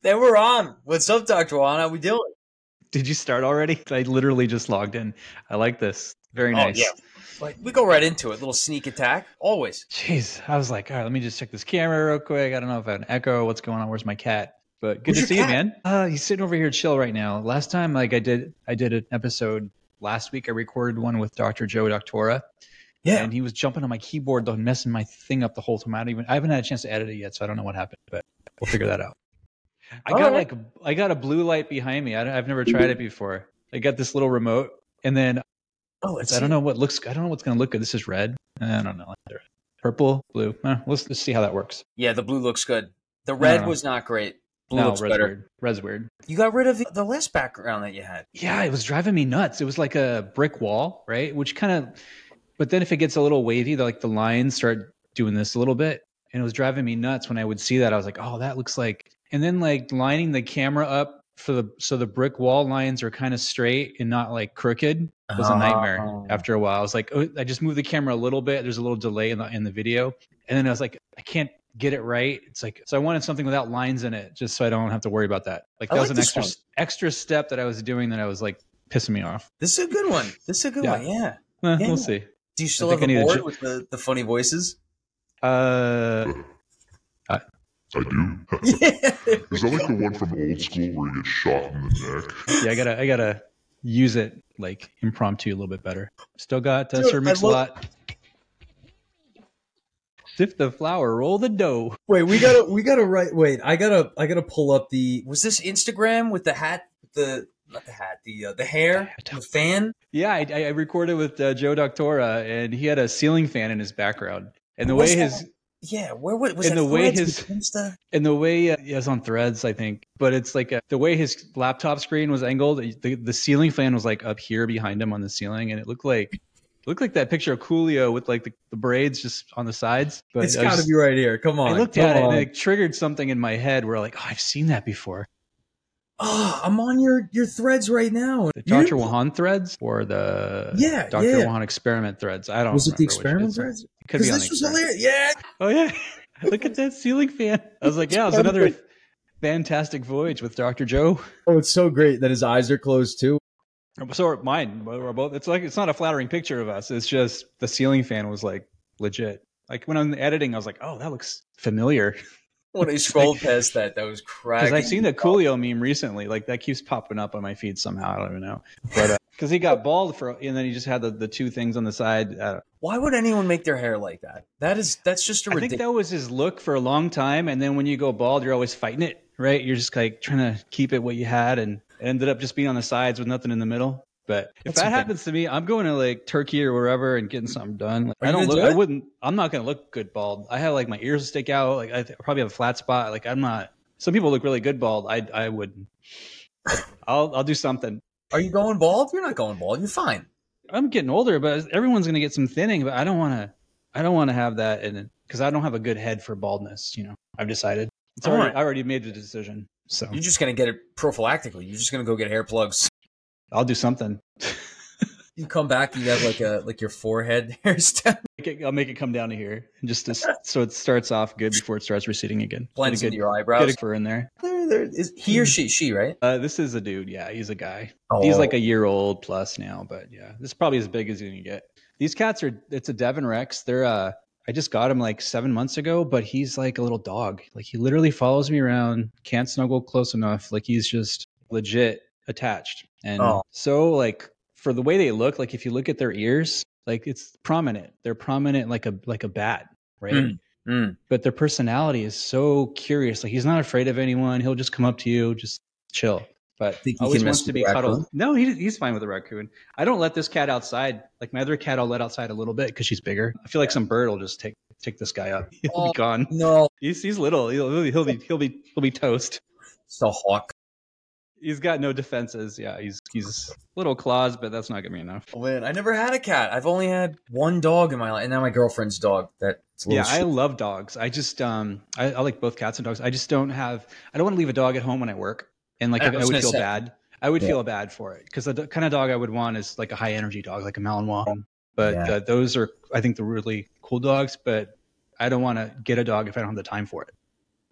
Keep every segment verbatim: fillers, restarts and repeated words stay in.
Then we're on. What's up, Doctor Juan? How we doing? Did you start already? I literally just logged in. I like this. Very Oh nice. yeah, like we go right into it. Little sneak attack, always. Jeez, I was like, all right, let me just check this camera real quick. I don't know if I have an echo. What's going on? Where's my cat? But good Where's to your see cat? you, man. Uh, he's sitting over here chill right now. Last time, like I did, I did an episode last week. I recorded one with Doctor Joe Doctora. Yeah. And he was jumping on my keyboard, though, messing my thing up the whole time. I don't even, I haven't had a chance to edit it yet, so I don't know what happened, but we'll figure that out. I All got right. like, I got a blue light behind me. I, I've never tried it before. I got this little remote, and then Oh, it's I don't know what looks. I don't know what's going to look good. This is red. I don't know. Purple, blue. Eh, let's let's see how that works. Yeah, the blue looks good. The I red don't know. was not great. Blue No, looks red's better. weird. Red's weird. You got rid of the, the last background that you had. Yeah, it was driving me nuts. It was like a brick wall, right? Which kind of, but then if it gets a little wavy, the, like the lines start doing this a little bit, and it was driving me nuts when I would see that. I was like, oh, that looks like. And then like lining the camera up for the so the brick wall lines are kind of straight and not like crooked was a nightmare. Oh. After a while, I was like, oh, I just moved the camera a little bit. There's a little delay in the in the video, and then I was like, I can't get it right. It's like, so I wanted something without lines in it, just so I don't have to worry about that. Like I that like was an this extra one. extra step that I was doing that I was like pissing me off. This is a good one. This is a good Yeah. one. Yeah. Eh, Yeah. We'll see. Do you still I have think a I need a board j- with the, the funny voices? Uh, I do. Yeah. Is that like the one from old school where you get shot in the neck? yeah, I gotta I gotta use it like impromptu a little bit better. Still got uh, Dude, Sir I Mix-a-Lot. Sift the flour, roll the dough. Wait, we gotta we gotta write. Wait, I gotta I gotta pull up the. Was this Instagram with the hat? The not the hat. The uh, the hair. The fan. Yeah, I, I recorded with uh, Joe Doctora, and he had a ceiling fan in his background, and the Was way that- his Yeah, where was, was And that the way Threads his- with Insta? and the way uh, yeah, it's on Threads, I think, but it's like uh the way his laptop screen was angled. The the ceiling fan was like up here behind him on the ceiling, and it looked like it looked like that picture of Coolio with like the, the braids just on the sides. But It's I got to was- be right here. Come on. I looked come at it on. and it triggered something in my head where like, oh, I've seen that before. Oh, I'm on your your Threads right now. The You Doctor didn't- Wahan threads or the Yeah, Doctor yeah. Wahan experiment threads. I don't. Was it the remember which experiment is. Threads? It could Because be on this the was experiment. hilarious. Yeah. Oh yeah, look at that ceiling fan. I was like, yeah, it was another fantastic voyage with Doctor Joe. Oh, it's so great that his eyes are closed too. So are mine. We're both. It's like it's not a flattering picture of us. It's just the ceiling fan was like legit. Like when I'm editing, I was like, oh, that looks familiar. When I scrolled past that, that was cracking. Because I've seen the Coolio meme recently. Like that keeps popping up on my feed somehow. I don't even know. But because he got bald for, and then he just had the, the two things on the side. Uh, Why would anyone make their hair like that? That is that's just a I think ridiculous. that was his look for a long time. And then when you go bald, you're always fighting it, right? You're just like trying to keep it what you had, and it ended up just being on the sides with nothing in the middle. But if That's that okay. happens to me, I'm going to like Turkey or wherever and getting something done. Like, Are I you don't gonna look. do I it? wouldn't. I'm not going to look good bald. I have like my ears stick out. Like I th- probably have a flat spot. Like I'm not. Some people look really good bald. I I wouldn't. I'll I'll do something. Are you going bald? You're not going bald. You're fine. I'm getting older, but everyone's going to get some thinning. But I don't want to. I don't want to have that in it because I don't have a good head for baldness. You know, I've decided. It's All already, right. I already made the decision. So You're just gonna get it prophylactically. You're just gonna go get hair plugs. I'll do something. You come back, you have like a like your forehead hairstyle Make it- I'll make it come down to here, and just to, so it starts off good before it starts receding again. blends Get a into good, your get eyebrows. a fur in there. There, there is he or she? She, right? Uh, this is a dude. Yeah, he's a guy. Oh. He's like a year old plus now, but yeah, this is probably as big as you can get. These cats are. It's a Devon Rex. They're. Uh, I just got him like seven months ago, but he's like a little dog. Like he literally follows me around. Can't snuggle close enough. Like he's just legit attached. And Oh. so like for the way they look, like if you look at their ears, like it's prominent. They're prominent like a like a bat, right? Mm. Mm. But their personality is so curious. Like he's not afraid of anyone. He'll just come up to you, just chill. But Think he always can wants mess to with be the cuddled. raccoon? No, he, he's fine with the raccoon. I don't let this cat outside. Like my other cat, I'll let outside a little bit because she's bigger. I feel like some bird will just take take this guy up. He'll Oh. be gone. No, He's he's little. He'll, he'll, he'll be he'll be he'll be toast. it's a hawk. He's got no defenses. Yeah, he's he's little claws, but that's not gonna be enough. Oh, man, I never had a cat. I've only had one dog in my life, and now my girlfriend's dog. That's a Yeah, little I shit. love dogs. I just um I, I like both cats and dogs. I just don't have. I don't want to leave a dog at home when I work, and like I I, was I would gonna feel say. bad. I would Yeah. feel bad for it because the d- kind of dog I would want is like a high energy dog, like a Malinois. But Yeah. uh, those are, I think, the really cool dogs. But I don't want to get a dog if I don't have the time for it.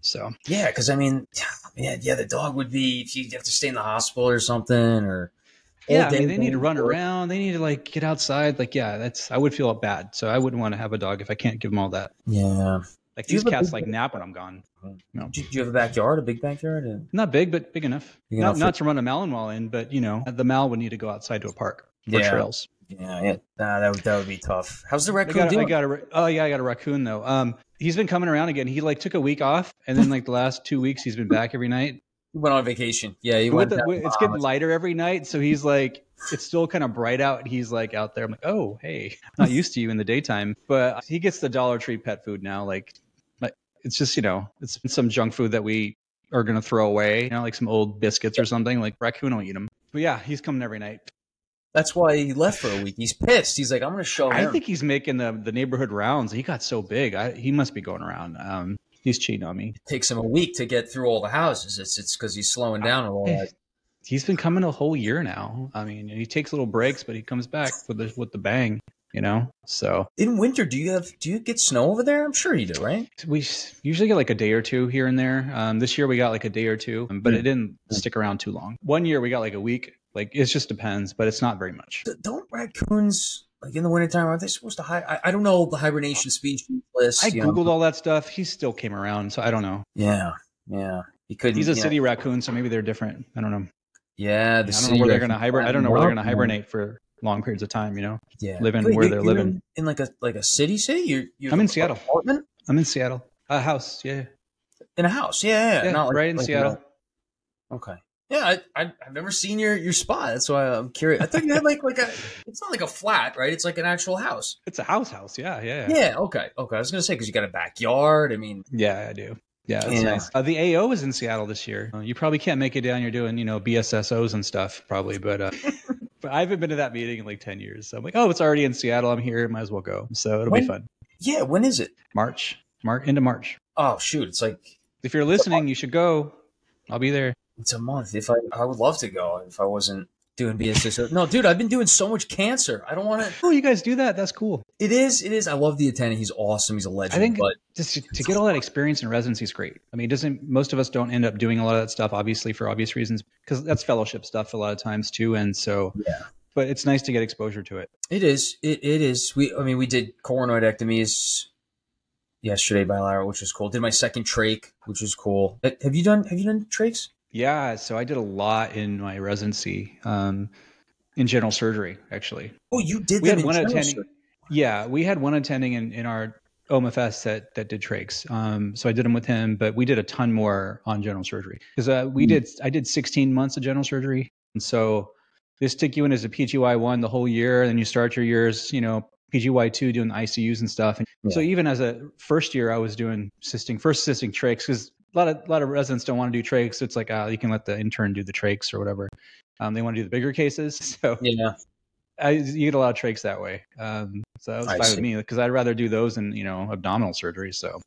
So yeah, because I mean, yeah, yeah, the dog would be if you have to stay in the hospital or something, or all yeah, I day mean, they need to going run work. around. They need to like get outside. Like, yeah, that's I would feel bad. So I wouldn't want to have a dog if I can't give them all that. Yeah. Like Do you these have a cats big like nap when I'm gone. No, Do, do you have a backyard, a big backyard? And not big, but big enough. big Not enough not for- to run a Malinois in, but you know, the Mal would need to go outside to a park or Yeah. trails. Yeah, yeah. Nah, that would that would be tough. How's the I raccoon got, doing? I got a, oh yeah, I got a raccoon though. Um, he's been coming around again. He like took a week off, and then like the last two weeks, he's been back every night. He went on vacation. Yeah, he With went. the, down to it's Bahamas. getting lighter every night, so he's like, it's still kind of bright out. And he's like out there. I'm like, oh hey, I'm not used to you in the daytime, but he gets the Dollar Tree pet food now. Like, like it's just you know, it's some junk food that we are gonna throw away. You know, like some old biscuits or something. Like raccoon will eat them. But yeah, he's coming every night. That's why he left for a week. He's pissed. He's like, I'm going to show him. I think he's making the the neighborhood rounds. He got so big. I, he must be going around. Um, he's cheating on me. It takes him a week to get through all the houses. It's it's because he's slowing down a little. Bit. He's been coming a whole year now. I mean, he takes little breaks, but he comes back with the with the bang. You know. So in winter, do you have do you get snow over there? I'm sure you do, right? we usually get like a day or two here and there. Um, this year we got like a day or two, but Mm. it didn't stick around too long. One year we got like a week. Like it just depends, but it's not very much. Don't raccoons like in the wintertime, aren't they supposed to hide? I, I don't know the hibernation species list. I you know? googled all that stuff. He still came around, so I don't know. Yeah, yeah. He couldn't. He's a you know- city raccoon, so maybe they're different. I don't know. Yeah, the I don't city know where they're raccoon- gonna hibernate. I don't know where they're gonna Yeah. hibernate for long periods of time. You know, Yeah, living Wait, where you're- they're you're living. in, in like a like a city. City. You're, you're I'm in an Seattle. Apartment I'm in Seattle. A house, yeah, in a house. Yeah, yeah. yeah, not like, right in like Seattle. A, okay. Yeah, I, I I've never seen your your spot. That's why I'm curious. I thought you had like like a. It's not like a flat, right? It's like an actual house. It's a house, house. Yeah, yeah, Yeah. Okay. Okay. I was gonna say because you got a backyard. I mean, yeah. I do. Yeah, that's Yeah. nice. Uh, the A O is in Seattle this year. Uh, you probably can't make it down. You're doing, you know, B S S Os and stuff, probably. But uh, but I haven't been to that meeting in like ten years. So I'm like, oh, it's already in Seattle. I'm here. Might as well go. So it'll When- be fun. yeah. When is it? March, March into March. Oh shoot! It's like If you're listening, you should go. I'll be there. it's a month. If I I would love to go if I wasn't doing B S S O. No, dude, I've been doing so much cancer. I don't want to. Oh, you guys do that? That's cool. It is. It is. I love the attendant. He's awesome. He's a legend. I think but just to, to get all that experience in residency is great. I mean, it doesn't most of us don't end up doing a lot of that stuff, obviously for obvious reasons, because that's fellowship stuff a lot of times too. And so, Yeah. but it's nice to get exposure to it. it is. It it is. We. I mean, we did coronoidectomies yesterday by Lara, which was cool. Did my second trach, which was cool. Uh, Have you done? Have you done trachs? Yeah, so I did a lot in my residency, um, in general surgery, actually. Oh, you did. We them had in one general attending. surgery. Yeah, we had one attending in, in our O M F S that that did trachs. Um, so I did them with him, but we did a ton more on general surgery because uh, we Mm. did. I did sixteen months of general surgery, and so they stick you in as a P G Y one the whole year, and then you start your years, you know, P G Y two doing the I C Us and stuff. And so Yeah. even as a first year, I was doing assisting first assisting trachs because a lot of a lot of residents don't want to do trachs. It's like uh, you can let the intern do the trachs or whatever. Um, they want to do the bigger cases, so Yeah. I, you get a lot of trachs that way. Um, so that was I fine see. with me because I'd rather do those than you know abdominal surgery. So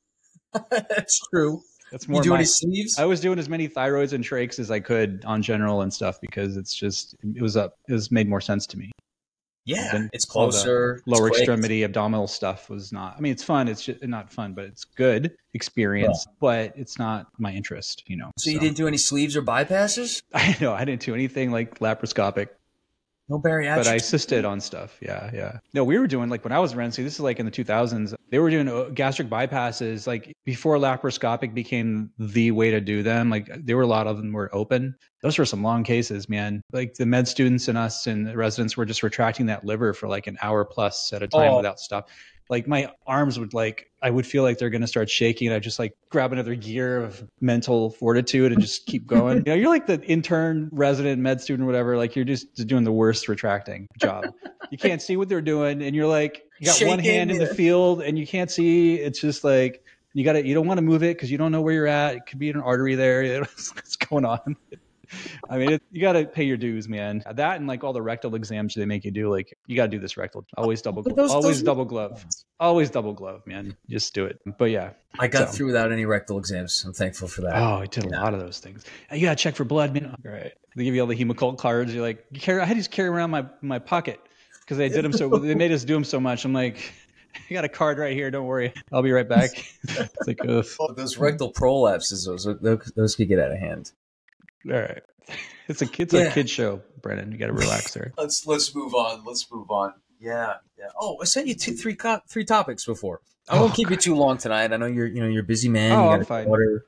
That's true. that's You more do my. any sleeves? I was doing as many thyroids and trachs as I could on general and stuff because it's just it was up. It was made more sense to me. yeah. then It's all the closer. it's Lower quick. extremity abdominal stuff was not. I mean, it's fun. It's just not fun, but it's good experience. But it's not my interest. You know. So you didn't do any sleeves or bypasses? I know I didn't do anything like laparoscopic. No bariatric. But I assisted on stuff. Yeah, yeah. No, we were doing like when I was in residency, this is like in the two thousands, they were doing uh, gastric bypasses like before laparoscopic became the way to do them. Like there were a lot of them were open. Those were some long cases, man. Like the med students and us and the residents were just retracting that liver for like an hour plus at a time Oh. without stop. Like my arms would like, I would feel like they're going to start shaking. And I just like grab another gear of mental fortitude and just keep going. You know, you're like the intern, resident, med student, whatever. Like you're just doing the worst retracting job. You can't see what they're doing. And you're like, you got one Shaking, hand in the yeah. field and you can't see. It's just like, you got to, you don't want to move it because you don't know where you're at. It could be an artery there. You know, what's going on? I mean, it, you got to pay your dues, man. That and like all the rectal exams they make you do, like you got to do this rectal. Always double, But glove. those- always those- double glove. Always double glove, man. Just do it. But yeah. I got So- through without any rectal exams. I'm thankful for that. Oh, I did a Yeah. lot of those things. You got to check for blood, man. All right. They give you all the Hemocult cards. You're like, you carry. I had to just carry around my my pocket because they did them so. They made us do them so much. I'm like, I got a card right here. Don't worry. I'll be right back. It's like, ugh. Oh, those rectal prolapses, those, those those could get out of hand. All right. It's a it's Yeah. a kid show, Brennan. You got to relax there. Let's let's move on. Let's move on. Yeah, yeah. Oh, I sent you two, three, co- three topics before. I won't Oh, keep you too long tonight. I know you're, you know, you're a busy man. Oh, you I'm got fine. water.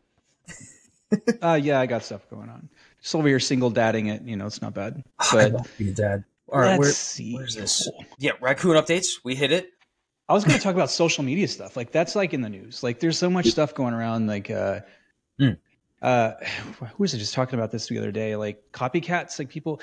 Uh, yeah, I got stuff going on. Just over here single dadding it. You know, it's not bad. I But love being a dad. All right, let's where, see. where's this? Yeah, raccoon updates. We hit it. I was going to talk about social media stuff. Like that's like in the news. Like there's so much stuff going around. Like, uh, Mm. uh, who was I just talking about this the other day? Like copycats, like people.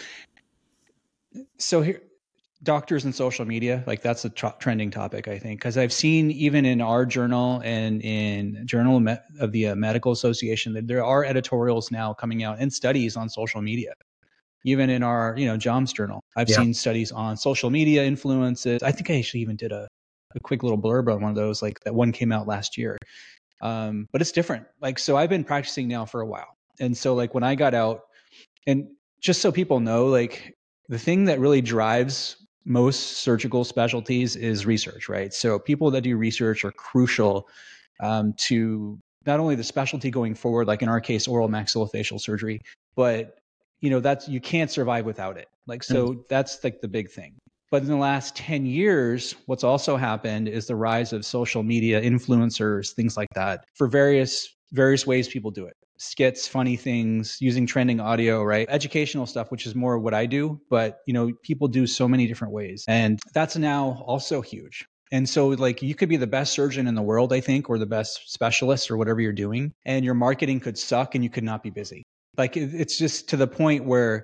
So here, doctors and social media, like that's a tr- trending topic, I think, because I've seen even in our journal and in Journal Me- of the uh, Medical Association that there are editorials now coming out and studies on social media. Even in our, you know, J O M S journal, I've Yeah. seen studies on social media influences. I think I actually even did a, a quick little blurb on one of those, like that one came out last year. Um, but it's different. Like, so I've been practicing now for a while. And so like when I got out, and just so people know, like the thing that really drives most surgical specialties is research, right? So people that do research are crucial um, to not only the specialty going forward, like in our case, oral maxillofacial surgery, but you know, that's, you can't survive without it. Like, so that's like the big thing. But in the last ten years, what's also happened is the rise of social media influencers, things like that, for various, various ways people do it. Skits, funny things, using trending audio, right? Educational stuff, which is more what I do, but you know, people do so many different ways. And that's now also huge. And so like you could be the best surgeon in the world, I think, or the best specialist or whatever you're doing, and your marketing could suck and you could not be busy. Like it's just to the point where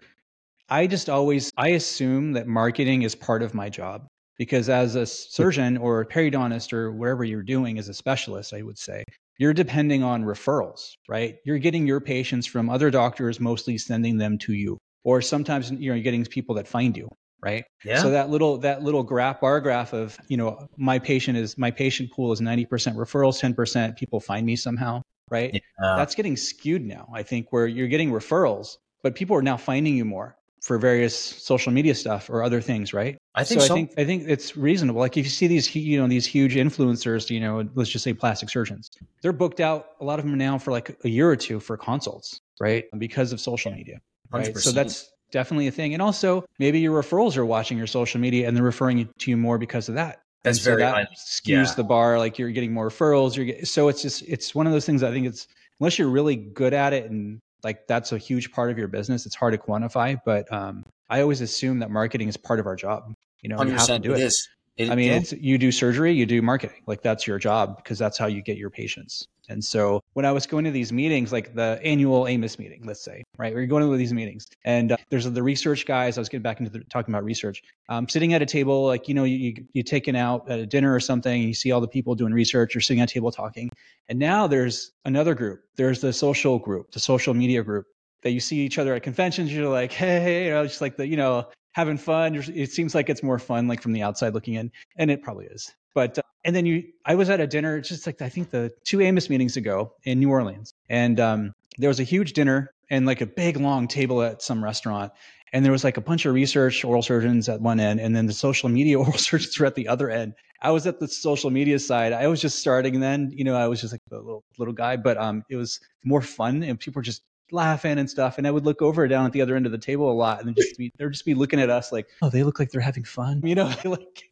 I just always, I assume that marketing is part of my job because as a surgeon or a periodontist or whatever you're doing as a specialist, I would say, you're depending on referrals, right? You're getting your patients from other doctors, mostly sending them to you. Or sometimes, you know, you're getting people that find you, right? Yeah. So that little, that little graph, bar graph of, you know, my patient is, my patient pool is ninety percent referrals, ten percent people find me somehow, right? Yeah. That's getting skewed now, I think, where you're getting referrals, but people are now finding you more for various social media stuff or other things, right? I think so. so. I think I think it's reasonable. Like if you see these, you know, these huge influencers, you know, let's just say plastic surgeons, they're booked out. A lot of them now for like a year or two for consults, right? Because of social media, right? one hundred percent. So that's definitely a thing. And also maybe your referrals are watching your social media and they're referring to you more because of that. That's and so very that highly- skews yeah. the bar. Like you're getting more referrals. You're get, so it's just it's one of those things. I think it's unless you're really good at it and like that's a huge part of your business. It's hard to quantify, but um, I always assume that marketing is part of our job. You know, one hundred you have percent to do it it. is. It, I mean, yeah. it's you do surgery, you do marketing. Like that's your job because that's how you get your patients. And so when I was going to these meetings, like the annual AMOS meeting, let's say, right, we're going to these meetings, and uh, there's the research guys. I was getting back into the, talking about research. Um, sitting at a table, like you know, you you taken out at a dinner or something, and you see all the people doing research. You're sitting at a table talking, and now there's another group. There's the social group, the social media group that you see each other at conventions. You're like, hey, you know, just like the, you know, having fun. It seems like it's more fun, like from the outside looking in, and it probably is. But uh, and then you, I was at a dinner, just like I think the two AMOS meetings ago in New Orleans, and um, there was a huge dinner and like a big long table at some restaurant, and there was like a bunch of research oral surgeons at one end, and then the social media oral surgeons were at the other end. I was at the social media side. I was just starting then, you know, I was just like a little little guy, but um, it was more fun, and people were just laughing and stuff. And I would look over down at the other end of the table a lot, and just be, they'd just be looking at us like, oh, they look like they're having fun, you know, like.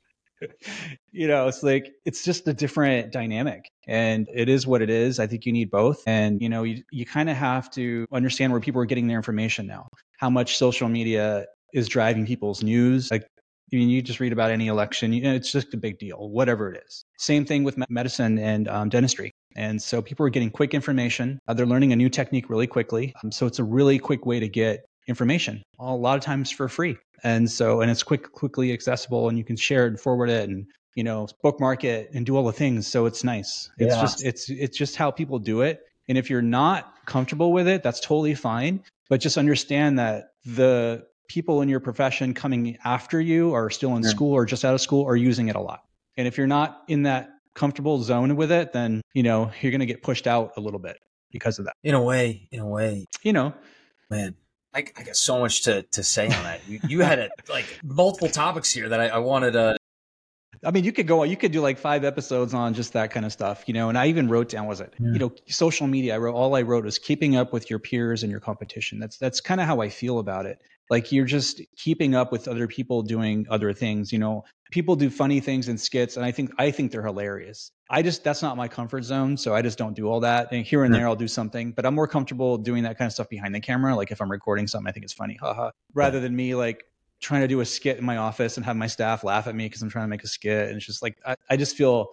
You know, it's like, it's just a different dynamic and it is what it is. I think you need both. And, you know, you, you kind of have to understand where people are getting their information now, how much social media is driving people's news. Like, I mean, you just read about any election, you know, it's just a big deal, whatever it is. Same thing with medicine and um, dentistry. And so people are getting quick information. Uh, they're learning a new technique really quickly. Um, so it's a really quick way to get information, a lot of times for free. And so, and it's quick, quickly accessible, and you can share it and forward it and, you know, bookmark it and do all the things. So it's nice. It's Yeah. just, it's, it's just how people do it. And if you're not comfortable with it, that's totally fine. But just understand that the people in your profession coming after you are still in Yeah. school or just out of school are using it a lot. And if you're not in that comfortable zone with it, then, you know, you're going to get pushed out a little bit because of that. In a way, in a way, You know, man. I, I got so much to, to say on that. You, you had a, like multiple topics here that I, I wanted to. I mean, you could go, you could do like five episodes on just that kind of stuff, you know, and I even wrote down, was it, Yeah. you know, social media. I wrote, all I wrote was keeping up with your peers and your competition. That's, that's kind of how I feel about it. Like you're just keeping up with other people doing other things, you know, people do funny things in skits. And I think, I think they're hilarious. I just, that's not my comfort zone. So I just don't do all that. And here and Yeah. there, I'll do something, but I'm more comfortable doing that kind of stuff behind the camera. Like if I'm recording something, I think it's funny, haha, rather than me like trying to do a skit in my office and have my staff laugh at me because I'm trying to make a skit. And it's just like, I, I just feel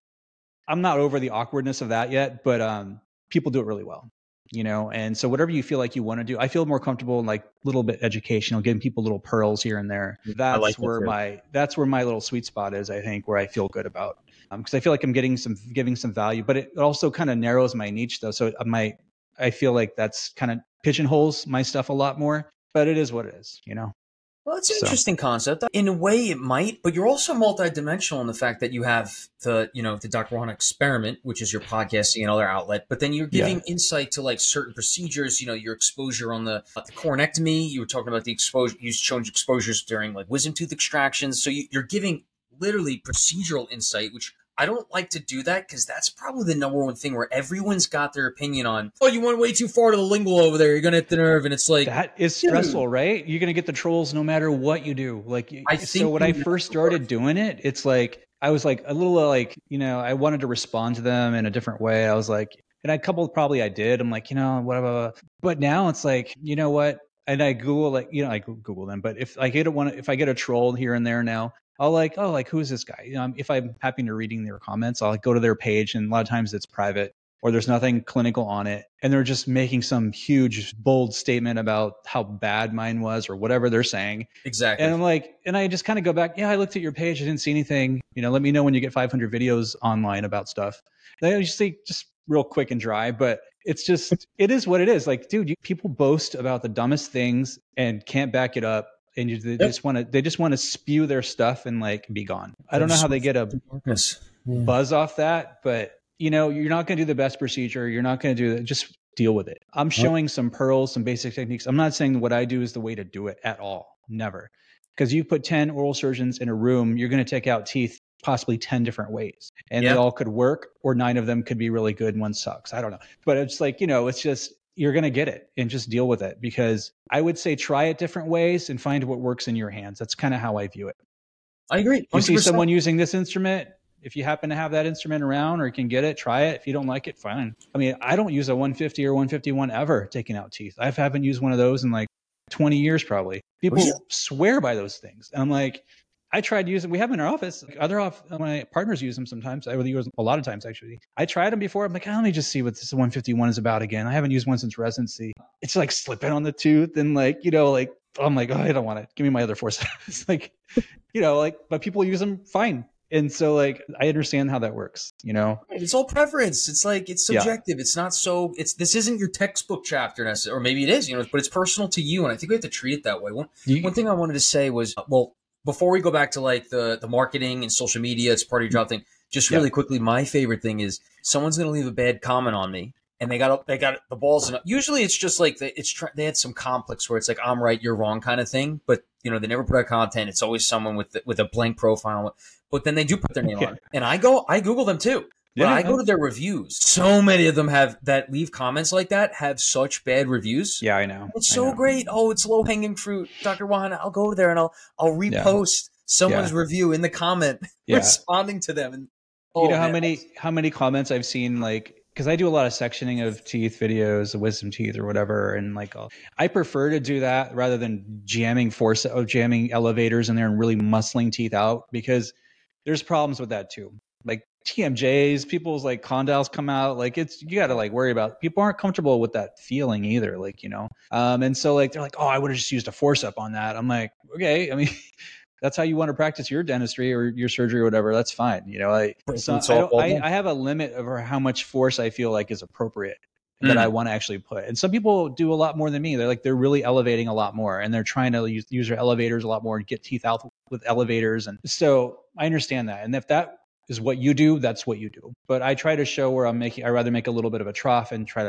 I'm not over the awkwardness of that yet, but um, people do it really well, you know? And so whatever you feel like you want to do, I feel more comfortable in like a little bit educational, giving people little pearls here and there. That's like that where too. my, that's where my little sweet spot is, I think, where I feel good about. Um, cause I feel like I'm getting some, giving some value, but it also kind of narrows my niche though. So my, I feel like that's kind of pigeonholes my stuff a lot more, but it is what it is, you know? Well, it's an So- interesting concept. In a way, it might, but you're also multidimensional in the fact that you have the, you know, the Doctor Juan Experiment, which is your podcasting and other outlet. But then you're giving Yeah. insight to like certain procedures. You know, your exposure on the, uh, the coronectomy. You were talking about the exposure. You showed exposures during like wisdom tooth extractions. So you, you're giving literally procedural insight, which I don't like to do that because that's probably the number one thing where everyone's got their opinion on. Oh, you went way too far to the lingual over there. You're gonna hit the nerve, and it's like that is stressful, right? You're going to get the trolls no matter what you do. Like, I so think when you I know first the started word. doing it, it's like, I was like a little uh, like, you know, I wanted to respond to them in a different way. I was like, and a couple probably I did. I'm like, you know, whatever. But now it's like, you know what? And I Google like, you know, I Google them. But if I get one, if I get a troll here and there now, I'll like, oh, like who's this guy? You know, if I'm happy to reading their comments, I'll like, go to their page, and a lot of times it's private or there's nothing clinical on it, and they're just making some huge bold statement about how bad mine was or whatever they're saying. Exactly. And I'm like, and I just kind of go back, yeah, I looked at your page, I didn't see anything. You know, let me know when you get five hundred videos online about stuff. They just say just real quick and dry, but it's just, it is what it is. Like, dude, you, people boast about the dumbest things and can't back it up. And you, they Yep. just want to, they just want to spew their stuff and like be gone. I don't know how they get a darkness. Yeah. buzz off that, but you know, you're not going to do the best procedure. You're not going to do that. Just deal with it. I'm showing some pearls, some basic techniques. I'm not saying what I do is the way to do it at all. Never. Because you put ten oral surgeons in a room, you're going to take out teeth possibly ten different ways, and Yeah. they all could work, or nine of them could be really good and one sucks. I don't know. But it's like, you know, it's just, you're going to get it and just deal with it, because I would say try it different ways and find what works in your hands. That's kind of how I view it. I agree. You see one hundred percent. someone using this instrument, if you happen to have that instrument around or can get it, try it. If you don't like it, fine. I mean, I don't use a one fifty or one fifty-one ever taking out teeth. I haven't used one of those in like twenty years probably. People Yeah. swear by those things. And I'm like, I tried using, we have them in our office. Like other off, my partners use them sometimes. I really use them a lot of times actually. I tried them before. I'm like, oh, let me just see what this one fifty-one is about again. I haven't used one since residency. It's like slipping on the tooth and like, you know, like, I'm like, oh, I don't want it. Give me my other four. It's like, you know, like, but people use them fine. And so like, I understand how that works, you know? It's all preference. It's like, it's Yeah. subjective. It's not so, it's, this isn't your textbook chapter necessarily, or maybe it is, you know, but it's personal to you. And I think we have to treat it that way. One, You- one thing I wanted to say was, well, before we go back to like the, the marketing and social media, it's part of your job thing. Just really Yeah. quickly, my favorite thing is someone's going to leave a bad comment on me. And they got they got the balls. In, usually, it's just like the, it's they had some complex where it's like I'm right, you're wrong kind of thing. But you know, they never put out content. It's always someone with the, with a blank profile. But then they do put their name Yeah. on it, and I go I Google them too. But Yeah. I go to their reviews. So many of them have that leave comments like that have such bad reviews. Yeah, I know. It's I so know. great. Oh, it's low hanging fruit, Doctor Juan. I'll go there and I'll I'll repost someone's Yeah. review in the comment, Yeah. responding to them. And oh, You know how man, many how many comments I've seen, like, because I do a lot of sectioning of teeth videos, the wisdom teeth or whatever, and like I'll, I prefer to do that rather than jamming force of jamming elevators in there and really muscling teeth out, because there's problems with that too. Like T M Js, people's like condyles come out, like it's, you got to like worry about, people aren't comfortable with that feeling either, like, you know. Um, and so like they're like, oh, I would have just used a force up on that. I'm like, okay, I mean. That's how you want to practice your dentistry or your surgery or whatever. That's fine. You know, I, so It's I, all don't, ball I, down. I have a limit over how much force I feel like is appropriate Mm. that I want to actually put. And some people do a lot more than me. They're like, they're really elevating a lot more, and they're trying to use, use their elevators a lot more and get teeth out with elevators. And so I understand that. And if that is what you do, that's what you do. But I try to show where I'm making, I rather make a little bit of a trough and try to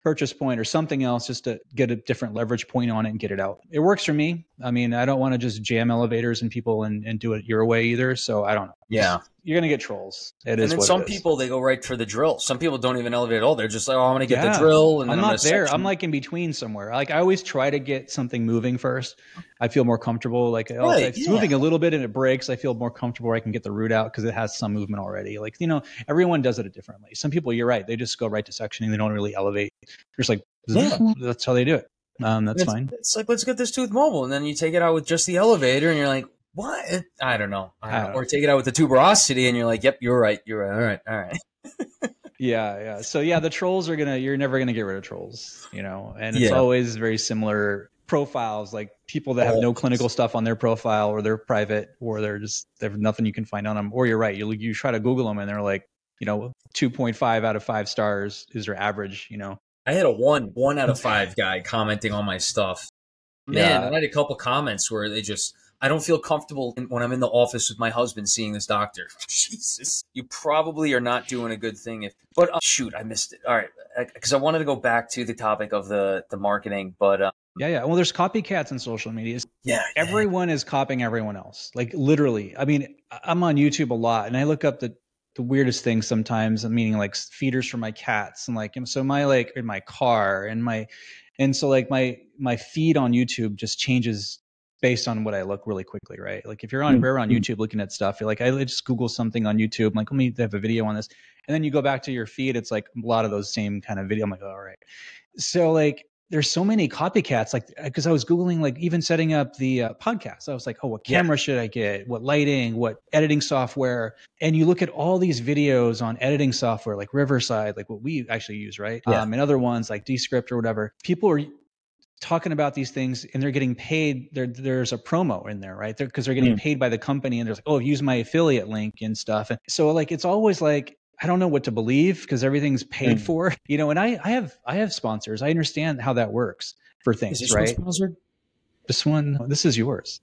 purchase point or something else just to get a different leverage point on it and get it out. It works for me. I mean, I don't want to just jam elevators and people and, and do it your way either. So I don't know. Yeah. You're going to get trolls. It and is then what some it is. people, they go right for the drill. Some people don't even elevate at all. They're just like, oh, I'm going to get Yeah. the drill. And then I'm I'm not there. section. I'm like in between somewhere. Like I always try to get something moving first. I feel more comfortable. Like oh, Right, if it's yeah. moving a little bit and it breaks, I feel more comfortable where I can get the root out because it has some movement already. Like, you know, everyone does it differently. Some people, you're right. They just go right to sectioning. They don't really elevate. They're just like, Yeah. that's how they do it. Um, that's it's, fine. It's like, let's get this tooth mobile. And then you take it out with just the elevator and you're like, what? I don't know. I don't I know. don't Or know. take it out with the tuberosity and you're like, yep, you're right. You're right. All right. All right. Yeah, yeah. So yeah, the trolls are gonna. You're never gonna get rid of trolls, you know. And it's Yeah. always very similar profiles, like people that have no clinical stuff on their profile, or they're private, or they're just there's nothing you can find on them. Or you're right. You you try to Google them, and they're like, you know, two point five out of five stars is their average. You know. I had a one, one out of five guy commenting on my stuff. Man, Yeah. and I had a couple comments where they just, I don't feel comfortable when I'm in the office with my husband seeing this doctor. Jesus, you probably are not doing a good thing. If, but uh, shoot, I missed it. All right, because I wanted to go back to the topic of the the marketing, but uh, Yeah, yeah. Well, there's copycats in social media. yeah, Everyone is copying everyone else. Like literally. I mean, I'm on YouTube a lot, and I look up the the weirdest things sometimes. Meaning like feeders for my cats, and like so my like in my car and my, and so like my my feed on YouTube just changes based on what I look really quickly, right? Like if you're on, if you're on YouTube looking at stuff, you're like, I just Google something on YouTube. I'm like, let me have a video on this. And then you go back to your feed. It's like a lot of those same kind of video. I'm like, all right. So like, there's so many copycats, like, cause I was Googling, like even setting up the uh, podcast. I was like, oh, what camera yeah. should I get? What lighting, what editing software? And you look at all these videos on editing software, like Riverside, like what we actually use, right? Yeah. Um, and other ones like Descript or whatever. People are talking about these things and they're getting paid. There, there's a promo in there, right? Because they're, they're getting mm. paid by the company, and there's like, oh, use my affiliate link and stuff. And so like, it's always like, I don't know what to believe because everything's paid mm. for, you know, and I, I have, I have sponsors. I understand how that works for things, is this right? One sponsored? This one, this is yours.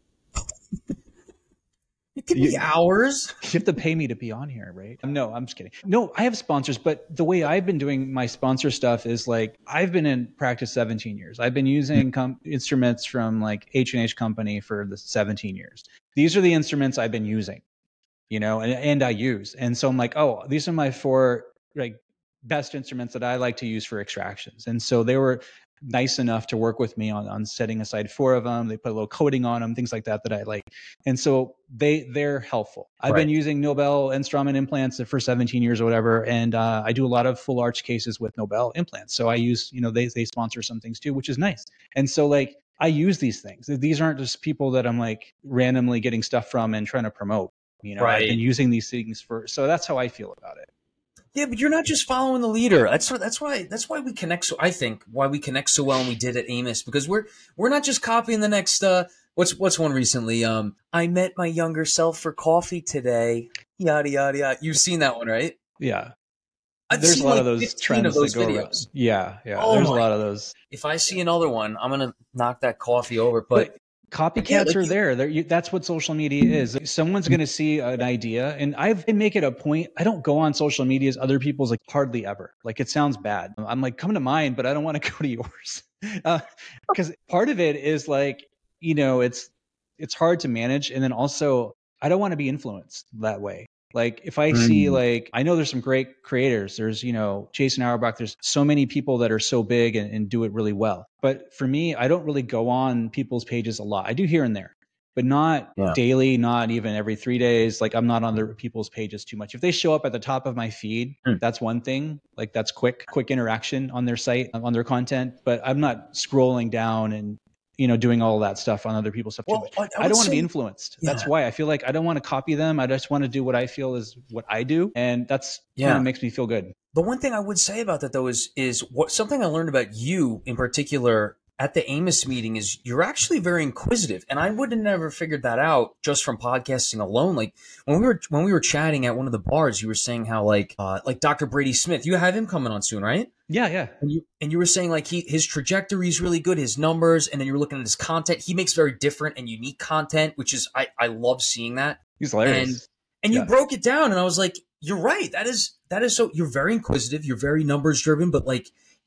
It could be hours. You have to pay me to be on here, right? No, I'm just kidding. No, I have sponsors, but the way I've been doing my sponsor stuff is like, I've been in practice seventeen years. I've been using com- instruments from like H and H Company for the seventeen years. These are the instruments I've been using, you know, and, and I use. And so I'm like, oh, these are my four like best instruments that I like to use for extractions. And so they were nice enough to work with me on, on setting aside four of them. They put a little coating on them, things like that, that I like. And so they, they're helpful. I've right. been using Nobel and Straumann implants for seventeen years or whatever. And uh, I do a lot of full arch cases with Nobel implants. So I use, you know, they, they sponsor some things too, which is nice. And so like, I use these things. These aren't just people that I'm like randomly getting stuff from and trying to promote, you know, right. I've been using these things for, so that's how I feel about it. Yeah, but you're not just following the leader. That's that's why that's why we connect. So I think why we connect so well, and we did at Amos, because we're we're not just copying the next. Uh, what's what's one recently? Um, I met my younger self for coffee today. Yada yada yada. You've seen that one, right? Yeah. I've There's a lot like of those trends of those that go videos. around. Yeah, yeah. Oh There's my. a lot of those. If I see another one, I'm gonna knock that coffee over. But, but copycats yeah, like are you, there. They're, you, that's what social media is. Someone's going to see an idea, and I've I make it a point. I don't go on social media as other people's, like hardly ever. Like it sounds bad. I'm like, come to mine, but I don't want to go to yours. Because uh, part of it is like, you know, it's it's hard to manage, and then also I don't want to be influenced that way. Like if I see like, I know there's some great creators. There's, you know, Jason Auerbach. There's so many people that are so big and, and do it really well. But for me, I don't really go on people's pages a lot. I do here and there, but not yeah. daily, not even every three days. Like I'm not on the people's pages too much. If they show up at the top of my feed, mm. that's one thing. Like that's quick, quick interaction on their site, on their content. But I'm not scrolling down and, you know, doing all that stuff on other people's stuff well, too much. I, I, I don't want say, to be influenced. Yeah. That's why I feel like I don't want to copy them. I just want to do what I feel is what I do. And that's yeah. kind of makes me feel good. The one thing I would say about that though is, is what something I learned about you in particular at the Amos meeting is you're actually very inquisitive. And I would have never figured that out just from podcasting alone. Like when we were, when we were chatting at one of the bars, you were saying how like, uh, like Doctor Brady Smith, you have him coming on soon, right? Yeah, yeah. And you and you were saying like he his trajectory is really good, his numbers, and then you were looking at his content. He makes very different and unique content, which is I, I love seeing that. He's hilarious. And and yeah. you broke it down, and I was like, you're right. That is that is so. You're very inquisitive. You're very numbers driven, but like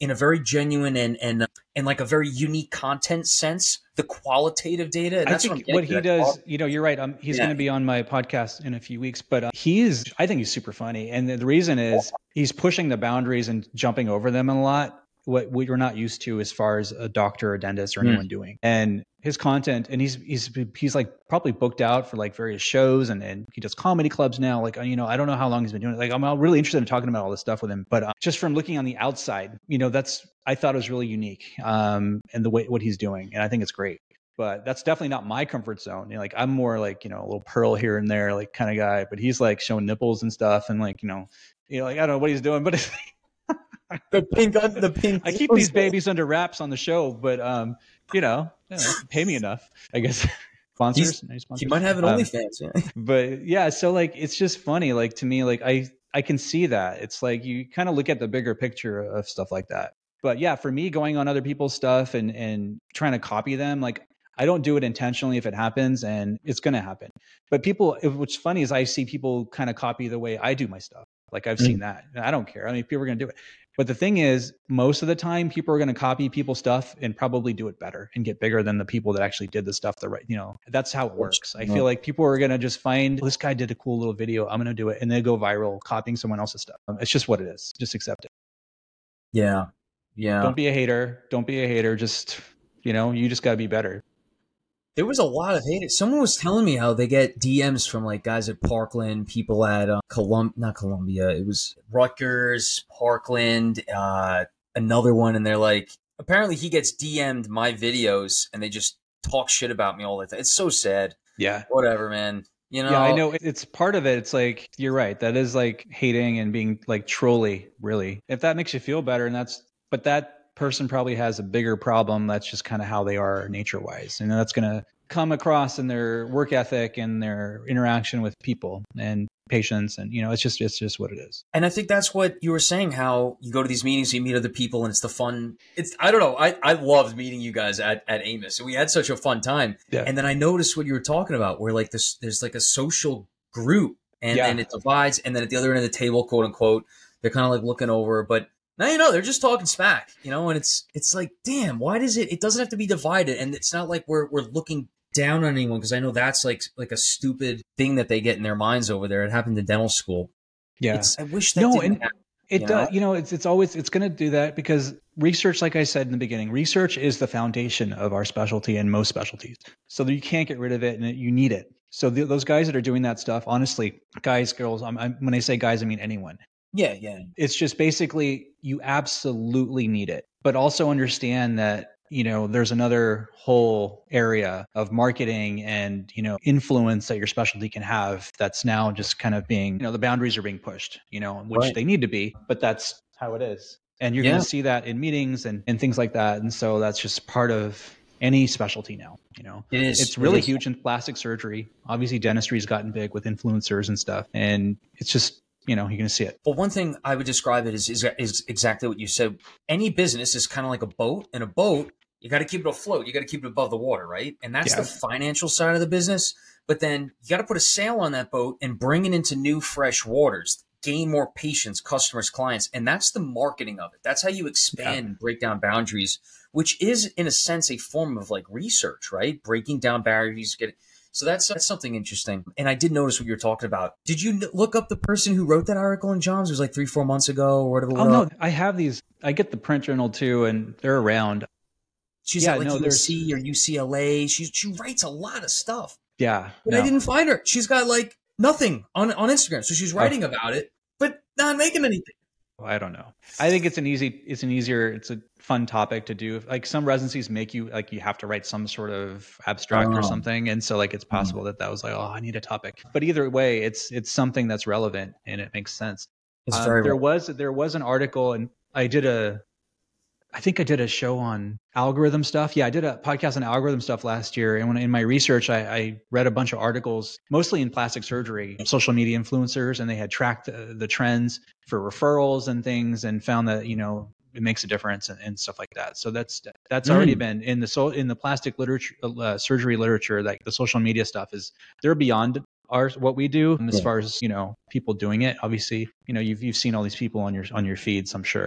in a very genuine and and and like a very unique content sense, the qualitative data. And I that's think what, what he does, you know, you're right. Um, he's Yeah. going to be on my podcast in a few weeks, but uh, he is, I think he's super funny. And the, the reason is he's pushing the boundaries and jumping over them a lot. What we're not used to as far as a doctor or dentist or Mm. anyone doing. And his content, and he's he's he's like probably booked out for like various shows, and, and he does comedy clubs now. Like, you know, I don't know how long he's been doing it. Like, I'm really interested in talking about all this stuff with him. But uh, just from looking on the outside, you know, that's, I thought it was really unique, um, and the way what he's doing, and I think it's great. But that's definitely not my comfort zone. You know, like I'm more like, you know, a little pearl here and there, like kind of guy. But he's like showing nipples and stuff, and like, you know, you know, like I don't know what he's doing, but it's the pink, the pink. I keep these babies under wraps on the show, but um, you know, you know, pay me enough, I guess. Sponsors, He's, nice sponsors. He might have an Um, OnlyFans. Yeah. but yeah, so like it's just funny. Like to me, like I I can see that. It's like you kind of look at the bigger picture of stuff like that. But yeah, for me, going on other people's stuff and and trying to copy them, like I don't do it intentionally if it happens, and it's gonna happen. But people, what's funny is I see people kind of copy the way I do my stuff. Like I've Mm. seen that. I don't care. I mean, people are gonna do it. But the thing is, most of the time, people are going to copy people's stuff and probably do it better and get bigger than the people that actually did the stuff the right. You know, that's how it works. I feel like people are going to just find, oh, this guy did a cool little video, I'm going to do it, and they go viral copying someone else's stuff. Um, It's just what it is. Just accept it. Yeah. Yeah. Don't be a hater. Don't be a hater. Just, you know, you just got to be better. There was a lot of haters. Someone was telling me how they get D Ms from like guys at Parkland, people at uh, Colum, not Columbia. It was Rutgers, Parkland, uh, another one, and they're like, apparently he gets D M'd my videos, and they just talk shit about me all the time. It's so sad. Yeah. Whatever, man. You know. Yeah, I know. It's part of it. It's like, you're right. That is like hating and being like trolly, really. If that makes you feel better, and that's, but that person probably has a bigger problem. That's just kind of how they are nature wise. And that's going to come across in their work ethic and their interaction with people and patients. And, you know, it's just, it's just what it is. And I think that's what you were saying, how you go to these meetings, you meet other people, and it's the fun. It's, I don't know. I, I loved meeting you guys at, at Amos. We had such a fun time. Yeah. And then I noticed what you were talking about, where like this, there's like a social group, and Yeah. then it divides. And then at the other end of the table, quote unquote, they're kind of like looking over, but now, you know, they're just talking smack, you know, and it's, it's like, damn, why does it, it doesn't have to be divided. And it's not like we're, we're looking down on anyone, because I know that's like, like a stupid thing that they get in their minds over there. It happened in dental school. Yeah. It's, I wish that No, didn't and happen. It You does, know? you know, it's it's always it's going to do that because research, like I said in the beginning, research is the foundation of our specialty and most specialties. So that you can't get rid of it, and you need it. So the, those guys that are doing that stuff, honestly, guys, girls, I'm, I'm, when I say guys, I mean anyone. Yeah, yeah. It's just basically you absolutely need it, but also understand that, you know, there's another whole area of marketing and, you know, influence that your specialty can have that's now just kind of being, you know, the boundaries are being pushed, you know, which Right. they need to be, but that's how it is. And you're Yeah. going to see that in meetings and, and things like that. And so that's just part of any specialty now, you know. It is. It's It really is. huge in plastic surgery. Obviously, dentistry's gotten big with influencers and stuff. And it's just, you know, you're going to see it. Well, one thing I would describe it is, is, is exactly what you said. Any business is kind of like a boat, and a boat, you got to keep it afloat. You got to keep it above the water, right? And that's Yeah. the financial side of the business. But then you got to put a sail on that boat and bring it into new, fresh waters, gain more patients, customers, clients. And that's the marketing of it. That's how you expand Yeah. and break down boundaries, which is, in a sense, a form of like research, right? Breaking down barriers, get So that's, that's something interesting. And I did notice what you were talking about. Did you n- look up the person who wrote that article in Johns? It was like three, four months ago or whatever. Oh, no, I have these. I get the print journal too, and they're around. She's Yeah, at like no, U there's- S C or U C L A. She, she writes a lot of stuff. Yeah. But no. I didn't find her. She's got like nothing on, on Instagram. So she's writing about it, but not making anything. I don't know. I think it's an easy, it's an easier, it's a fun topic to do. Like some residencies make you like you have to write some sort of abstract Oh. or something, and so like it's possible that that was like, oh, I need a topic. But either way, it's it's something that's relevant and it makes sense. It's Um, very there well. was there was an article, and I did a, I think I did a show on algorithm stuff. Yeah, I did a podcast on algorithm stuff last year. And when in my research, I, I read a bunch of articles, mostly in plastic surgery, social media influencers, and they had tracked the, the trends for referrals and things, and found that, you know, it makes a difference and, and stuff like that. So that's that's already Mm. been in the so in the plastic literature, uh, surgery literature. Like the social media stuff is they're beyond our what we do as Yeah. far as, you know, people doing it. Obviously, you know, you've you've seen all these people on your on your feeds, I'm sure.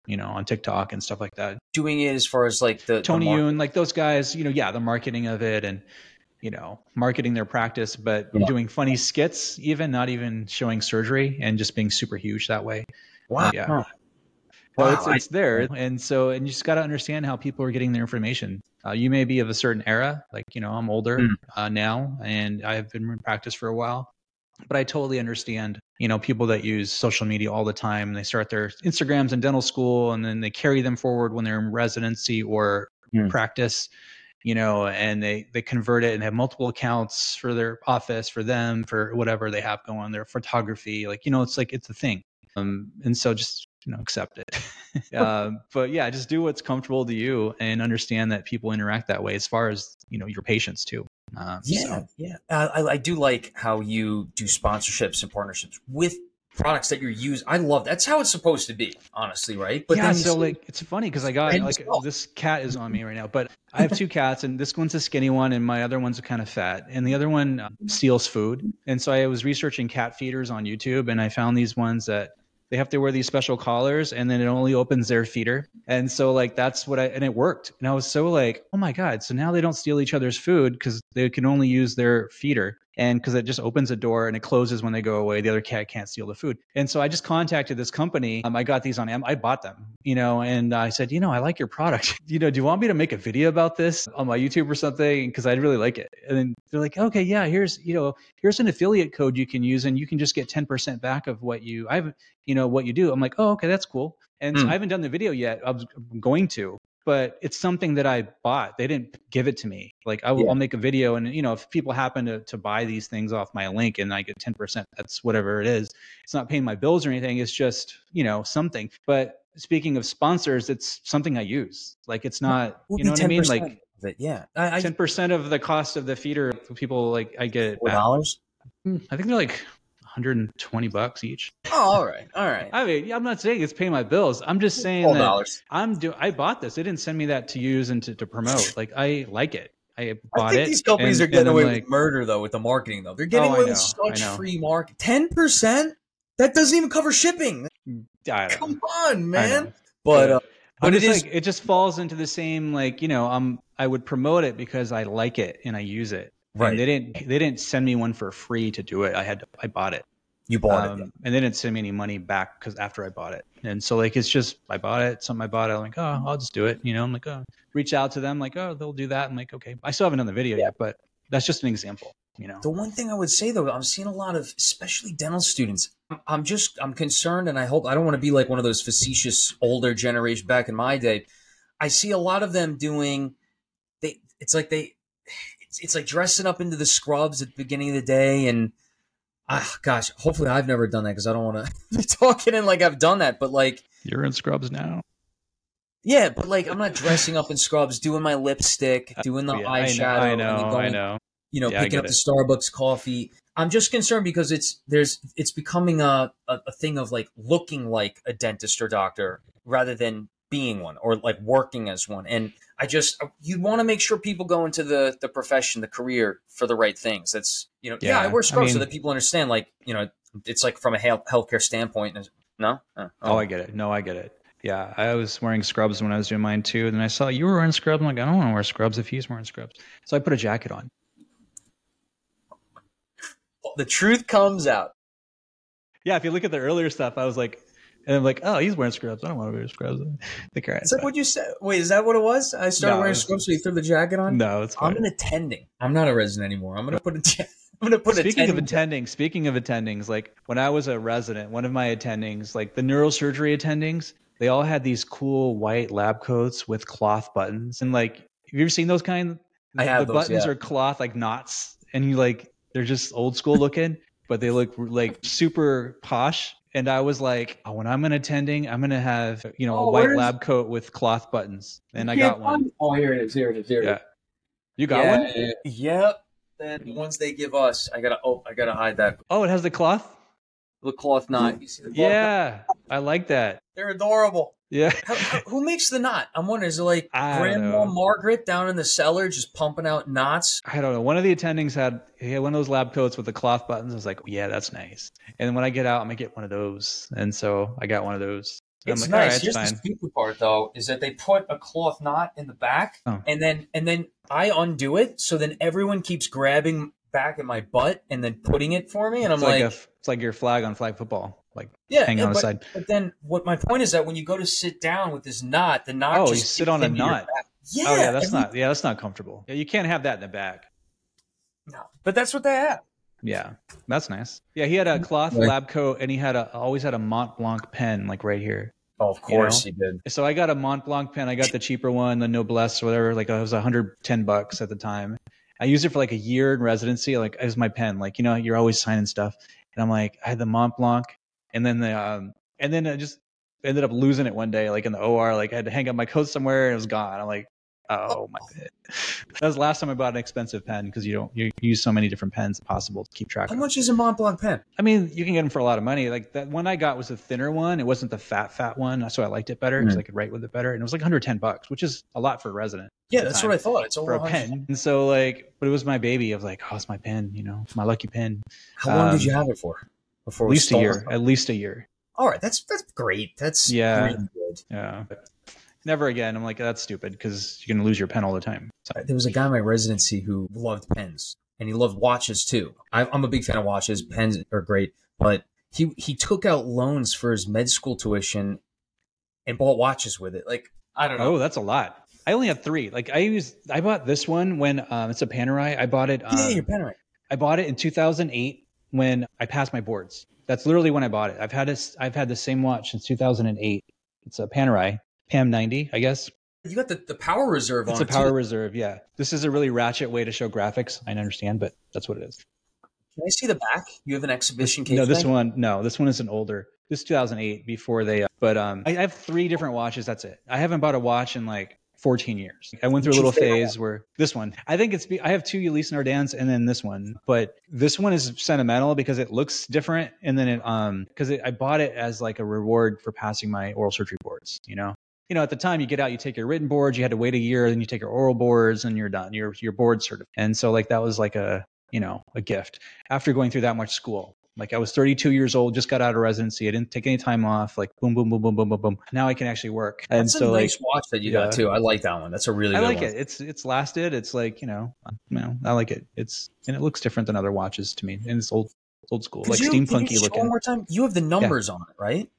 you know, on TikTok and stuff like that. Doing it as far as like the Tony the Yoon, like those guys, you know, yeah, the marketing of it and, you know, marketing their practice, but Yeah. doing funny skits, even not even showing surgery and just being super huge that way. Wow. Yeah. Huh. So Wow. it's, it's there. And so, and you just got to understand how people are getting their information. Uh, you may be of a certain era, like, you know, I'm older Mm. uh, now and I've been in practice for a while, but I totally understand, you know, people that use social media all the time. They start their Instagrams in dental school and then they carry them forward when they're in residency or Mm. practice, you know, and they, they convert it and have multiple accounts for their office, for them, for whatever they have going on, their photography. Like, you know, it's like, it's a thing. Um, and so just, you know, accept it. um, but yeah, just do what's comfortable to you and understand that people interact that way as far as, you know, your patients too. Um, Yeah, so. yeah. Uh, I, I do like how you do sponsorships and partnerships with products that you're using. I love that's how it's supposed to be, honestly, right? But yeah, then you so see- like it's funny because I got brand like yourself. this cat is on me right now, but I have two cats, and this one's a skinny one, and my other one's kind of fat, and the other one uh, steals food. And so I was researching cat feeders on YouTube, and I found these ones that they have to wear these special collars, and then it only opens their feeder. And so like that's what I and it worked, and I was so like, oh my god! So now they don't steal each other's food because they can only use their feeder. And because it just opens a door and it closes when they go away, the other cat can't steal the food. And so I just contacted this company. Um, I got these on Amazon. I bought them, you know, and I said, you know, I like your product. you know, do you want me to make a video about this on my YouTube or something? Because I really like it. And then they're like, okay, yeah, here's, you know, here's an affiliate code you can use, and you can just get ten percent back of what you, I have, you know, what you do. I'm like, oh, okay, that's cool. And so Hmm. I haven't done the video yet. I was going to. But it's something that I bought. They didn't give it to me. Like I will, Yeah. I'll make a video, and you know, if people happen to to buy these things off my link and I get ten percent, that's whatever it is. It's not paying my bills or anything. It's just, you know, something. But speaking of sponsors, it's something I use. Like it's not, Would you be know what I mean? 10% Like of it. Yeah, I, I ten percent of the cost of the feeder. People like I get it four back. dollars. I think they're like one hundred twenty bucks each. Oh, all right, all right. I mean, I'm not saying it's paying my bills. I'm just saying Twelve that dollars. I'm do. I bought this. They didn't send me that to use and to, to promote. Like I like it. I bought I think it. these companies and- are getting and I'm away like, with murder though with the marketing though. They're getting Oh, I away know, with such I know. free market. Ten percent. That doesn't even cover shipping. I don't know. Come on, I man. know. But uh, I'm but it just is like it just falls into the same like you know um I would promote it because I like it and I use it. Right. And they didn't they didn't send me one for free to do it. I had to, I bought it. you bought Um, it. and they didn't send me any money back because after I bought it. And so like it's just I bought it, something I bought it. I'm like, oh, I'll just do it. You know, I'm like, oh, reach out to them, like, oh, they'll do that. I'm like, okay. I still haven't done the video yet, but that's just an example. You know. The one thing I would say though, I'm seeing a lot of, especially dental students. I'm- I'm just, I'm concerned, and I hope I don't want to be like one of those facetious older generation back in my day. I see a lot of them doing, they, it's like they, it's, it's like dressing up into the scrubs at the beginning of the day, and ah, gosh, hopefully I've never done that because I don't want to be talking in like I've done that, but like. You're in scrubs now. Yeah, but like I'm not dressing up in scrubs, doing my lipstick, doing the Yeah, eyeshadow, I and know, then I know. going, I know. you know, Yeah, I picking get up it. the Starbucks coffee. I'm just concerned because it's there's it's becoming a, a, a thing of like looking like a dentist or doctor rather than being one or like working as one. And I just you want to make sure people go into the the profession, the career for the right things. That's you know, yeah, Yeah, I wear scrubs I so mean- that people understand. Like you know, it's like from a health healthcare standpoint. and- No, oh, Oh, I get it. No, I get it. Yeah, I was wearing scrubs when I was doing mine too. And then I saw you were wearing scrubs. I'm like, I don't want to wear scrubs if he's wearing scrubs. So I put a jacket on. the truth comes out. Yeah, if you look at the earlier stuff, I was like, and I'm like, oh, he's wearing scrubs. I don't want to wear scrubs. The correct. Is that what you said? Wait, is that what it was? I started No, wearing it's- scrubs, so you threw the jacket on. No, it's I'm fine. an attending. I'm not a resident anymore. I'm gonna put a. I'm gonna put Speaking of attending. attending, speaking of attendings, like when I was a resident, one of my attendings, like the neurosurgery attendings, they all had these cool white lab coats with cloth buttons. And like, have you ever seen those kind? I have the those, buttons yeah. are cloth like knots, and you like they're just old school looking, but they look like super posh. And I was like, oh, when I'm an attending, I'm gonna have you know Oh, a white where's- lab coat with cloth buttons, and I got one. Oh, here it is. Here it is. Here it is. Yeah, you got yeah, one? yeah, Yep. Then the ones they give us, I gotta. Oh, I gotta hide that. Oh, it has the cloth. The cloth knot. You see the cloth knot? Yeah, I like that. They're adorable. Yeah. How, how, who makes the knot? I'm wondering. Is it like I don't Grandma know. Margaret down in the cellar just pumping out knots? I don't know. One of the attendings had he had one of those lab coats with the cloth buttons. I was like, yeah, that's nice. And then when I get out, I'm gonna get one of those. And so I got one of those. I'm It's like, all right, nice. it's Here's the fine. stupid part, though, is that they put a cloth knot in the back, Oh. and then and then I undo it, so then everyone keeps grabbing back at my butt and then putting it for me, and I'm It's like, like, a, it's like your flag on flag football, like yeah, hanging yeah, on the but, side. but then what my point is that when you go to sit down with this knot, the knot Oh, just you sit digs on a into your knot. back. Yeah, Oh yeah, that's every- not. Yeah, that's not comfortable. Yeah, you can't have that in the back. no, but that's what they have. Yeah, that's nice. Yeah, he had a cloth Right. lab coat, and he had a always had a Mont Blanc pen, like right here. Oh, of course he did. So I got a Mont Blanc pen. I got the cheaper one, the Noblesse or whatever. Like it was one hundred ten bucks at the time. I used it for like a year in residency. Like it was my pen. Like, you know, you're always signing stuff. And I'm like, I had the Mont Blanc, and then the um, and then I just ended up losing it one day, like in the O R. Like I had to hang up my coat somewhere, and it was gone. I'm like, oh my god. That was the last time I bought an expensive pen because you don't you use so many different pens possible to keep track How of. much is a Mont Blanc pen? I mean, you can get them for a lot of money. Like that one I got was a thinner one. It wasn't the fat, fat one. So I liked it better because Mm. I could write with it better. And it was like one hundred ten bucks, which is a lot for a resident. Yeah, at the that's time, what I thought. It's over for a one hundred. pen. And so like, but it was my baby. I was like, oh, it's my pen, you know, my lucky pen. How long Um, did you have it for? Before At it was least a stolen? year. At least a year. All right, that's that's great. That's Yeah. really good. Yeah. Never again. I'm like, that's stupid because you're going to lose your pen all the time. So, There was a guy in my residency who loved pens and he loved watches too. I, I'm a big fan of watches. Pens are great, but he he took out loans for his med school tuition and bought watches with it. Like I don't know. oh, that's a lot. I only have three. Like I used, I bought this one when um, it's a Panerai. I bought it. Um, yeah, your pen right. I bought it in two thousand eight when I passed my boards. That's literally when I bought it. I've had this. I've had the same watch since two thousand eight. It's a Panerai P A M ninety, I guess. You got the, the power reserve It's on a it power too. reserve. Yeah. This is a really ratchet way to show graphics. I understand, but that's what it is. Can I see the back? You have an exhibition case. No, this thing? one. No, this one is an older. This is two thousand eight before they. Uh, but um, I, I have three different watches. That's it. I haven't bought a watch in like fourteen years. I went through a What's your little favorite phase where this one. I think it's. be- I have two Ulysse Nardans and then this one. But this one is sentimental because it looks different, and then it um because I bought it as like a reward for passing my oral surgery boards. You know. You know, at the time you get out, you take your written boards, you had to wait a year, then you take your oral boards and you're done. You're you're board certified. And so like that was like a, you know, a gift after going through that much school. Like I was thirty-two years old, just got out of residency. I didn't take any time off. Like boom, boom, boom, boom, boom, boom, boom. Now I can actually work. And That's so a like nice watch that you yeah. got too. I like that one. That's a really I good like one. it. It's it's lasted. It's like, you know, you know, I like it. It's and it looks different than other watches to me. And it's old old school, Could like you, can you steampunky show looking. One more time. You have the numbers on it, right?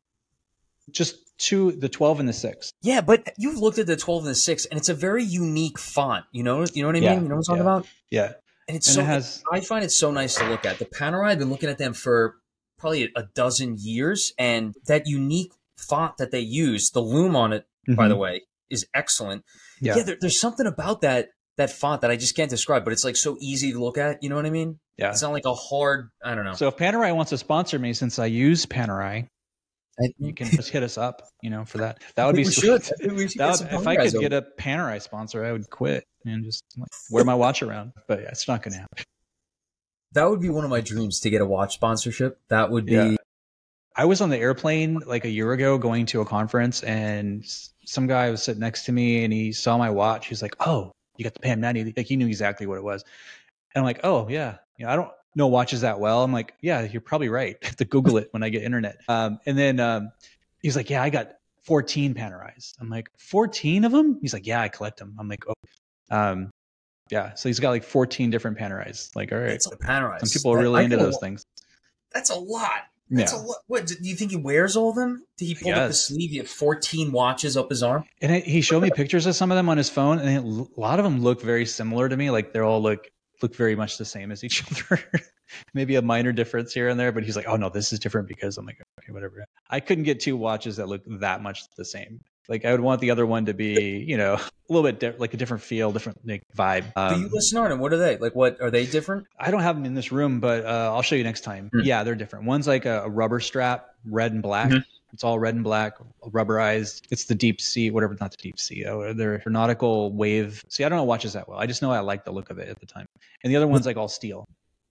Just two, the twelve and the six. Yeah, but you've looked at the twelve and the six, and it's a very unique font. You know, you know what I mean? Yeah, You know what I'm talking yeah. about? Yeah. And it's And so. it has I find it so nice to look at. The Panerai, I've been looking at them for probably a, a dozen years, and that unique font that they use, the loom on it, by the way, is excellent. Yeah. Yeah, there, there's something about that that font that I just can't describe, but it's like so easy to look at. You know what I mean? Yeah. It's not like a hard. I don't know. So if Panerai wants to sponsor me, since I use Panerai, I, you can just hit us up, you know, for that. That would be we sweet. should. I think we should That get would- some if I Panerais could get over. a Panerai sponsor, I would quit and just like, wear my watch around. But yeah, it's not going to happen. That would be one of my dreams to get a watch sponsorship. That would be. Yeah. I was on the airplane like a year ago going to a conference, and s- some guy was sitting next to me, and he saw my watch. He's like, "Oh, you got the P A M ninety?" Like he knew exactly what it was. And I'm like, "Oh yeah, you know, I don't know watches that well." I'm like, "Yeah, you're probably right." I have to Google it when I get internet. Um, and then um, he's like, "Yeah, I got fourteen Panerais." I'm like, fourteen of them? He's like, "Yeah, I collect them." I'm like, "Oh." Um, yeah, so he's got like fourteen different Panerais. Like, all right. It's a Panerai. Some people are really I into can- those things. That's a lot. That's Yeah. a lot. What do you think he wears all of them? Did he pull up the Yes. sleeve? He had fourteen watches up his arm. And it, he showed me pictures of some of them on his phone, and it, a lot of them look very similar to me. Like they all look look very much the same as each other. Maybe a minor difference here and there, but he's like, "Oh no, this is different because." I'm like, "Okay, whatever." I couldn't get two watches that look that much the same. Like I would want the other one to be, you know, a little bit di- like a different feel, different like, vibe. The Um, Ulysse Nardin, what are they? Like, what are they different? I don't have them in this room, but uh, I'll show you next time. Hmm. Yeah, they're different. One's like a, a rubber strap, red and black. Mhm. It's all red and black, rubberized. It's the deep sea, whatever, not the deep sea. Oh, they're nautical wave. See, I don't know watches that well. I just know I like the look of it at the time. And the other one's like all steel.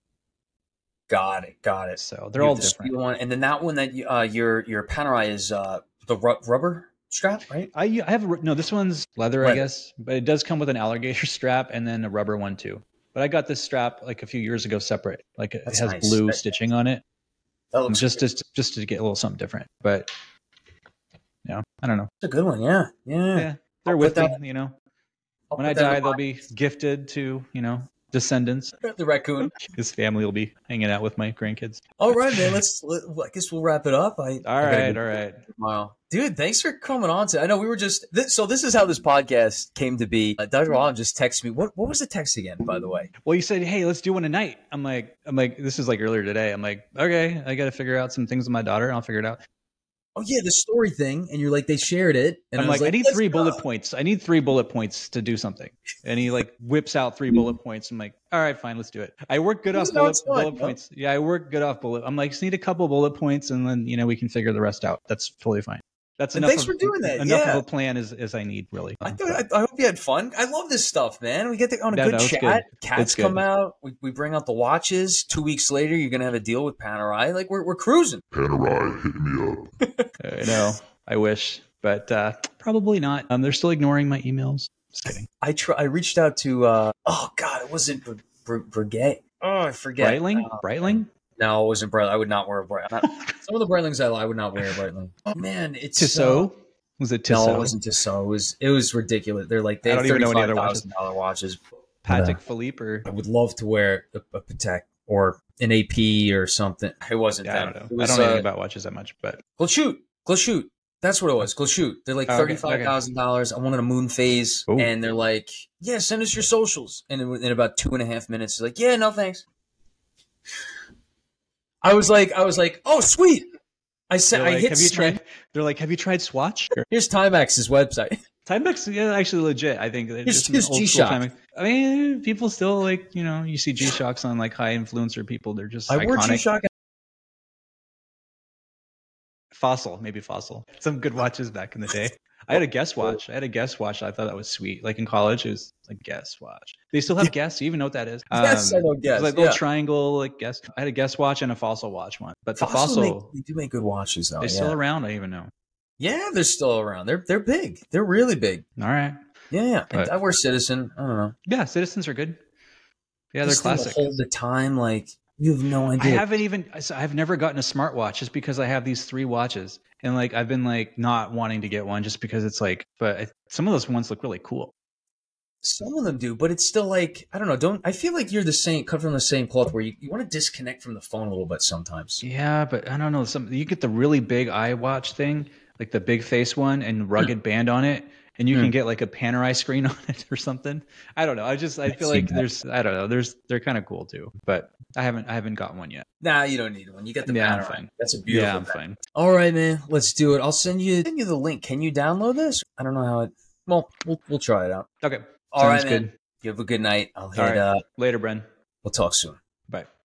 Got it. Got it. So they're You all have the different. steel one, and then that one that you, uh, your your Panerai is uh, the ru- rubber strap, right? I I have a, no. This one's leather, I Leather. guess, but it does come with an alligator strap and then a rubber one too. But I got this strap like a few years ago, separate. Like it That's has nice. blue That- stitching on it, That looks just to, just to get a little something different. But Yeah, I don't know. It's a good one. Yeah, yeah. Yeah, they're I'll with put me. that- You know, I'll when put I that in die, the they'll be gifted to you know descendants. The raccoon. His family will be hanging out with my grandkids. All right, man. Let's. Let, I guess we'll wrap it up. I. All I gotta right, go all right. tomorrow. Dude, thanks for coming on. To I know we were just. This, so this is how this podcast came to be. Uh, Doctor Alam just texted me. What What was the text again? By the way. Well, you said, "Hey, let's do one tonight." I'm like, I'm like, this is like earlier today. I'm like, okay, I got to figure out some things with my daughter, and I'll figure it out. Oh yeah, the story thing, and you're like, they shared it, and I'm I was like, like, I need "Let's three go." bullet points. I need three bullet points to do something. And he like whips out three bullet points. I'm like, all right, fine, let's do it. I work good This off is how bullet, it's done, bullet bro. points. Yeah, I work good off bullet. I'm like, just need a couple bullet points, and then you know we can figure the rest out. That's totally fine. That's And enough. thanks of, for doing that, Enough yeah. of a plan as as I need, really. I, thought, I, I hope you had fun. I love this stuff, man. We get to, on a No, good no, it's chat. good. Cats It's good. come out. We, we bring out the watches. Two weeks later, you're gonna have a deal with Panerai. Like we're we're cruising. Panerai, hit me up. I know. I wish, but uh, probably not. Um, they're still ignoring my emails. Just kidding. I try. I reached out to. Uh, oh God, it wasn't Br- Br- Brigade. Oh, I forget. Breitling? Uh, Breitling? No, it wasn't Breitling. I would not wear a Breitling. Some of the Breitlings I, I would not wear a Breitling. Oh man, it's Tissot? Uh, Was it no, Tissot? it wasn't Tissot. It was it was ridiculous. They're like they I have don't even know any thirty-five other watches. thousand dollar watches. Patek Uh, Philippe or I would love to wear a, a Patek or an A P or something. It wasn't yeah, I that. don't know. It was, I don't know uh, anything about watches that much, but Glashute. Glashute. That's what it was. Glashute. They're like Oh, okay, thirty-five thousand dollars. I wanted a moon phase. Ooh. And they're like, yeah, send us your socials. And in, in about two and a half minutes, they're like, yeah, no thanks. I was like, I was like, oh, sweet. I said, they're I like, hit have you send. tried? They're like, have you tried Swatch? Here's Timex's website. Timex, yeah, actually legit. I think they're Here's- just an here's old school G-Shock. Timex. I mean, people still like you know you see G Shocks on like high influencer people. They're just I wore iconic. G-Shock. Fossil, maybe Fossil. Some good watches back in the day. I had a Guess watch. I had a Guess watch. I thought that was sweet. Like in college, it was like Guess watch. They still have Guess. You even know what that is? Yes, I know Guess, It's like a yeah. little triangle, like Guess. I had a Guess watch and a Fossil watch one. But the Fossil, Fossil, make, they do make good watches, though. they're Yeah. still around. I even know. yeah, they're still around. They're they're big. They're really big. All right. Yeah, yeah. I, But- I wear Citizen. I don't know. Yeah, Citizens are good. Yeah, they're This thing will classic. Hold the time, like you have no I idea. haven't even. so I've never gotten a smartwatch just because I have these three watches, and like I've been like not wanting to get one just because it's like. But I, some of those ones look really cool. Some of them do, but it's still like I don't know. Don't I feel like you're the same, cut from the same cloth, where you, you want to disconnect from the phone a little bit sometimes. Yeah, but I don't know. Some you get the really big iWatch thing, like the big face one and rugged band on it, and you Hmm. can get like a Panerai screen on it or something. I don't know. I just I I've feel seen like that. there's I don't know. There's they're kind of cool too, but I haven't I haven't gotten one yet. Nah, you don't need one. You got the Yeah, I'm Panerai. fine. That's a beautiful. Yeah, I'm thing. fine. All right, man. Let's do it. I'll send you send you the link. Can you download this? I don't know how it. Well, we'll we'll try it out. Okay, All sounds right, man. good. You have a good night. I'll hit. All right. Uh, Later, Bren. we'll talk soon.